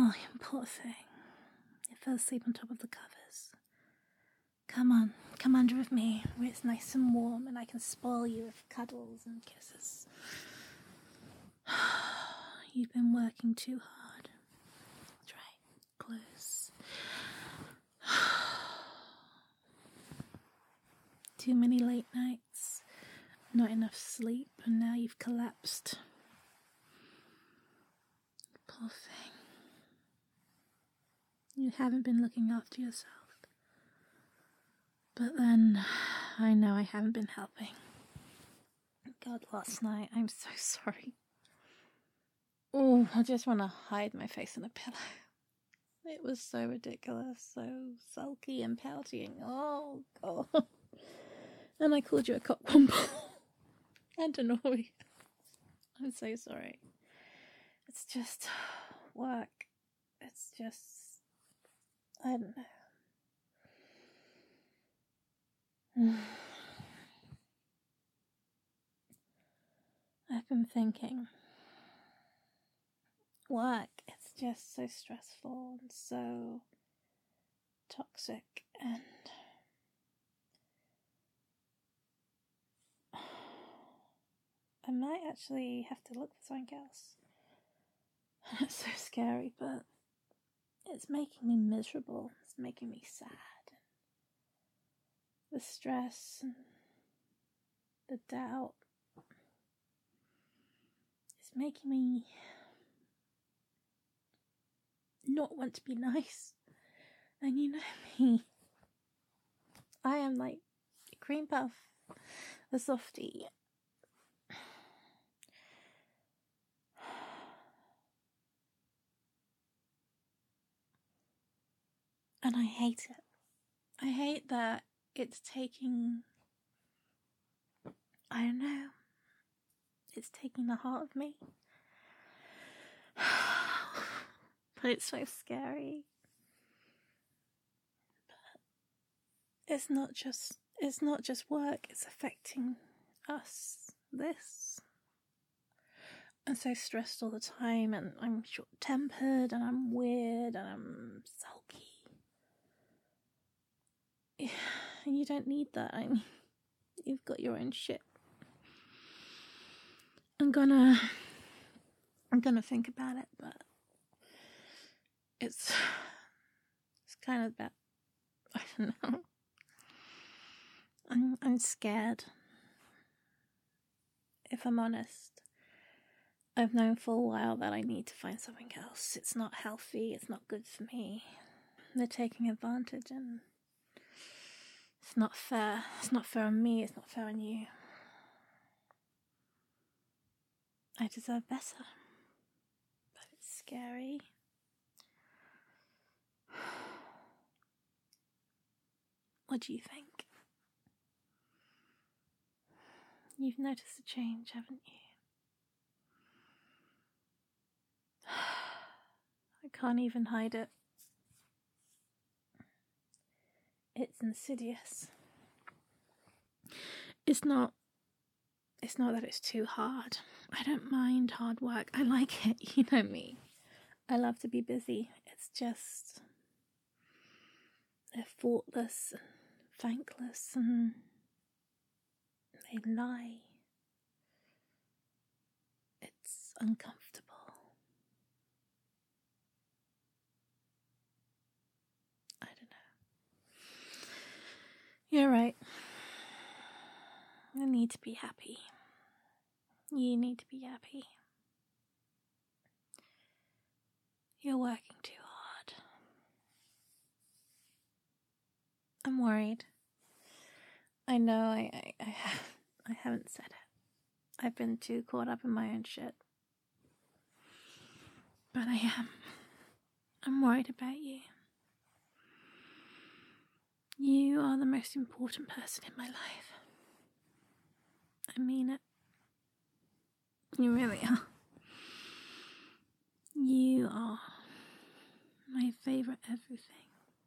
Oh, you poor thing. You fell asleep on top of the covers. Come on, come under with me, where it's nice and warm and I can spoil you with cuddles and kisses. You've been working too hard. That's right, close. Too many late nights, not enough sleep, and now you've collapsed. Poor thing. You haven't been looking after yourself. But then, I know I haven't been helping. God, last night, I'm so sorry. Oh, I just want to hide my face in a pillow. It was so ridiculous, so sulky and pouty. Oh, God. And I called you a cockwomble and annoyed. I'm so sorry. It's just work. It's just, I don't know. I've been thinking, work, it's just so stressful and so toxic, and I might actually have to look for something else. It's so scary, but it's making me miserable. It's making me sad. The stress and the doubt. It's making me not want to be nice. And you know me. I am like a cream puff, a softie. And I hate it. I hate that it's taking, I don't know, it's taking the heart of me. But it's so scary. But it's not just work, it's affecting us. This. I'm so stressed all the time, and I'm short-tempered, and I'm weird, and I'm sulky. You don't need that. I mean, you've got your own shit. I'm gonna think about it, but it's kind of about, I don't know. I'm scared. If I'm honest, I've known for a while that I need to find something else. It's not healthy. It's not good for me. They're taking advantage, and it's not fair. It's not fair on me. It's not fair on you. I deserve better. But it's scary. What do you think? You've noticed a change, haven't you? I can't even hide it. It's insidious. It's not that it's too hard. I don't mind hard work. I like it, you know me. I love to be busy. It's just, they're thoughtless and thankless, and they lie. It's uncomfortable. I don't know. You're right. I need to be happy. You need to be happy. You're working too hard. I'm worried. I know I haven't said it. I've been too caught up in my own shit. But I am. I'm worried about you. You are the most important person in my life. I mean it. You really are. You are my favourite everything.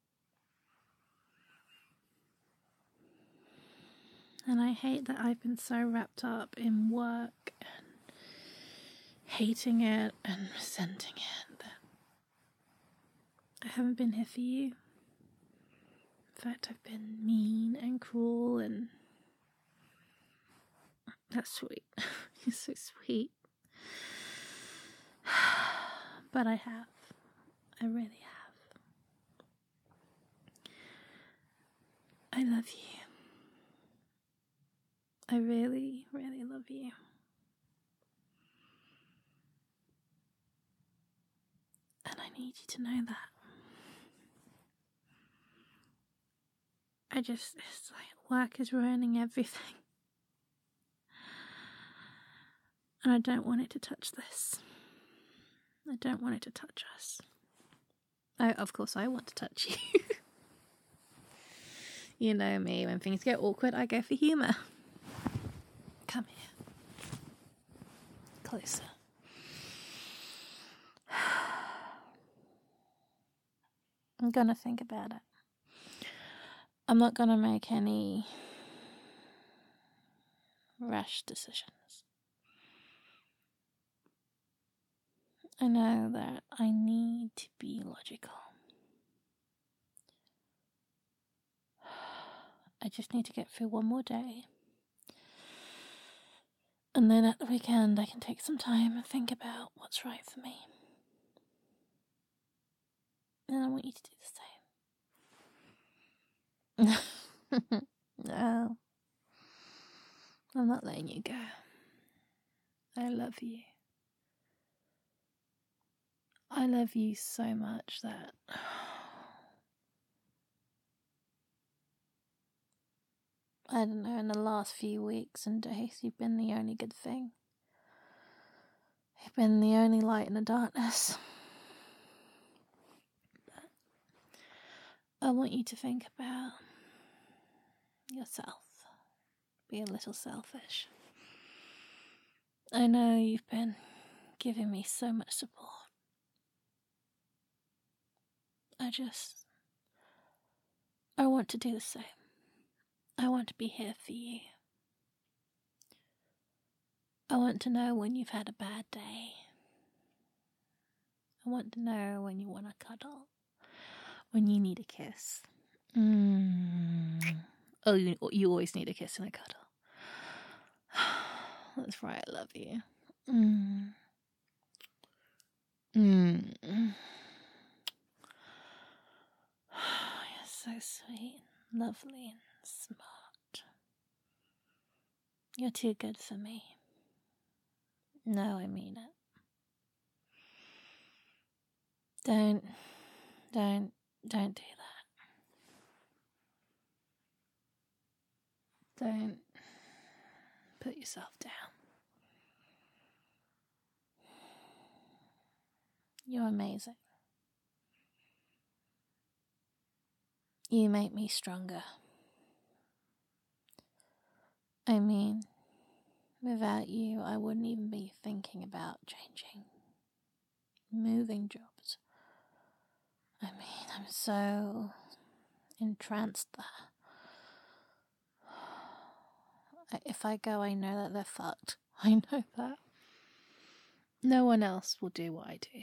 And I hate that I've been so wrapped up in work and hating it and resenting it that I haven't been here for you. In fact, I've been mean and cruel, and that's sweet. You're so sweet. But I have. I really have. I love you. I really, really love you. And I need you to know that. It's like work is ruining everything. And I don't want it to touch this. I don't want it to touch us. Of course, I want to touch you. You know me, when things get awkward, I go for humour. Come here. Closer. I'm gonna think about it. I'm not gonna make any rash decisions. I know that I need to be logical. I just need to get through one more day. And then at the weekend I can take some time and think about what's right for me. And I want you to do the same. No. I'm not letting you go. I love you. I love you so much that I don't know, in the last few weeks and days, you've been the only good thing. You've been the only light in the darkness. But I want you to think about yourself. Be a little selfish. I know you've been giving me so much support. I want to do the same. I want to be here for you. I want to know when you've had a bad day. I want to know when you want to cuddle. When you need a kiss. Oh, you always need a kiss and a cuddle. That's right, I love you. You're so sweet, lovely, and smart. You're too good for me. No, I mean it. Don't do that. Don't put yourself down. You're amazing. You make me stronger. I mean, without you, I wouldn't even be thinking about changing, moving jobs. I mean, I'm so entranced there. If I go, I know that they're fucked. I know that. No one else will do what I do.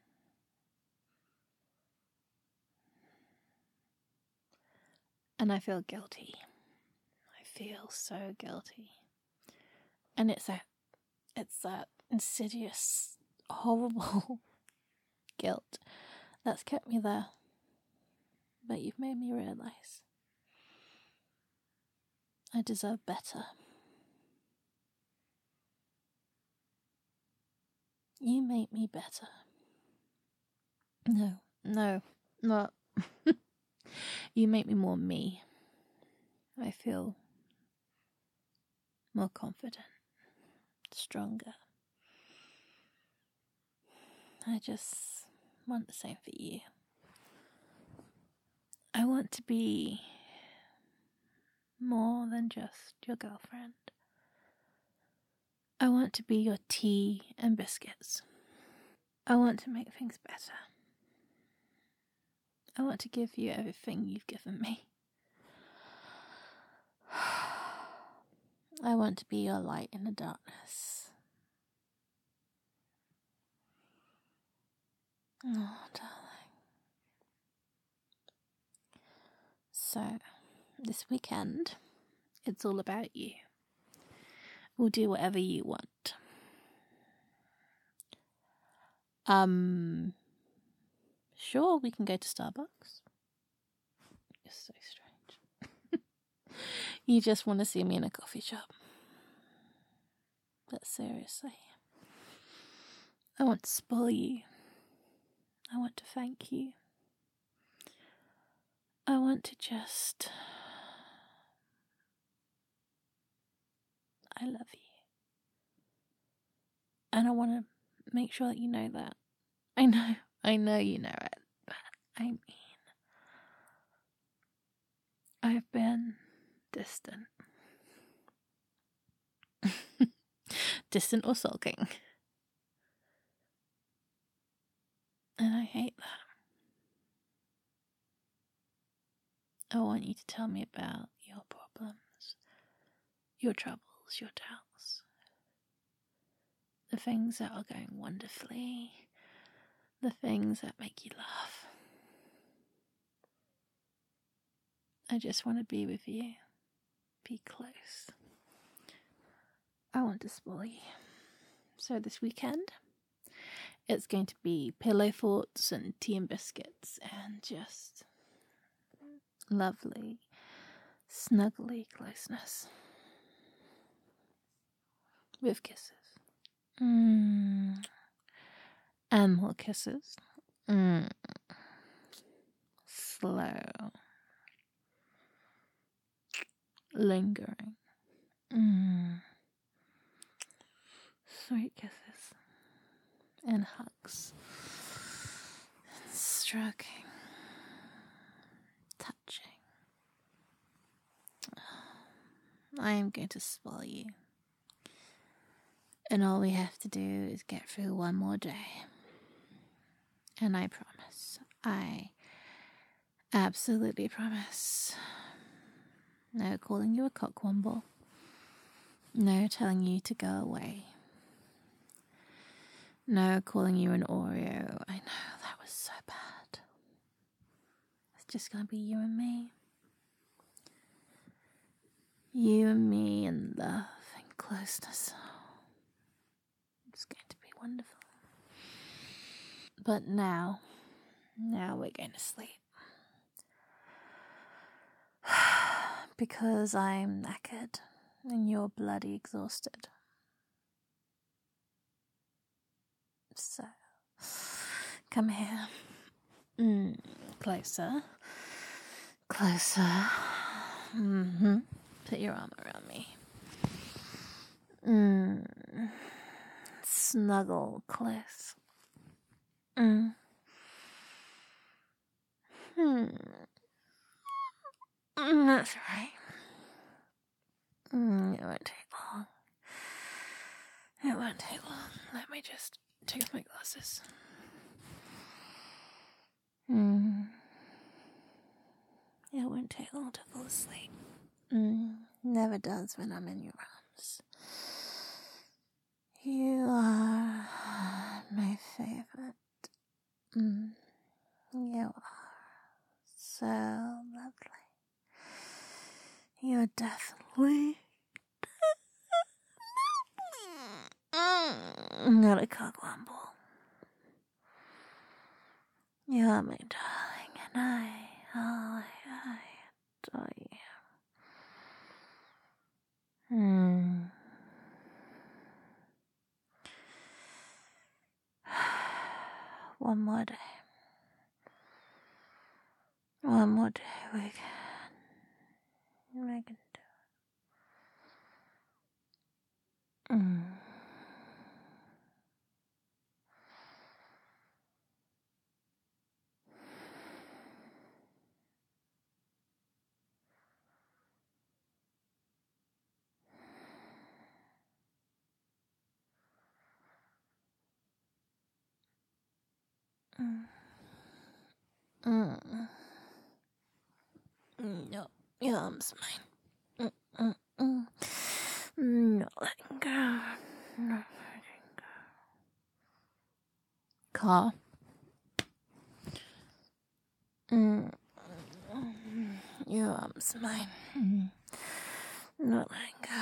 And I feel guilty. I feel so guilty. And it's that insidious, horrible guilt that's kept me there. But you've made me realise I deserve better. You make me better. No, not. You make me more me. I feel more confident, stronger. I just want the same for you. I want to be more than just your girlfriend. I want to be your tea and biscuits. I want to make things better. I want to give you everything you've given me. I want to be your light in the darkness. Oh, darling. So, this weekend, it's all about you. We'll do whatever you want. Sure, we can go to Starbucks. It's so strange. You just want to see me in a coffee shop. But seriously, I want to spoil you. I want to thank you. I want to just... I love you. And I want to make sure that you know that. I know you know it, but I mean, I've been distant. Distant or sulking. And I hate that. I want you to tell me about your problems, your troubles, your doubts, the things that are going wonderfully, the things that make you laugh. I just want to be with you, be close. I want to spoil you. So this weekend, it's going to be pillow forts and tea and biscuits and just lovely, snuggly closeness. With kisses. And more kisses. Slow. Lingering. Sweet kisses. And hugs. And stroking. Touching. I am going to spoil you. And all we have to do is get through one more day. And I promise, I absolutely promise, no calling you a cockwomble, no telling you to go away, no calling you an Oreo. I know, that was so bad. It's just gonna be you and me. You and me in love and closeness. It's going to be wonderful. But now we're going to sleep. Because I'm knackered and you're bloody exhausted. So, come here. Closer. Closer. Put your arm around me. Snuggle close. That's right. It won't take long. It won't take long. Let me just take off my glasses. It won't take long to fall asleep. Never does when I'm in your arms. You are my favorite. You are so lovely. You're definitely not a cockwomble. You're my darling, and I adore you. One more day. One more day we can do it. No, your arm's mine. Not letting go. Not letting go. Car. Your arms, mine. Not letting go.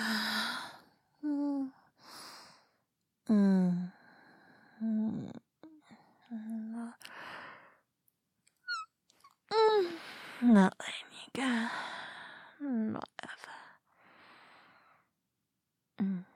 Not letting you go. Not ever.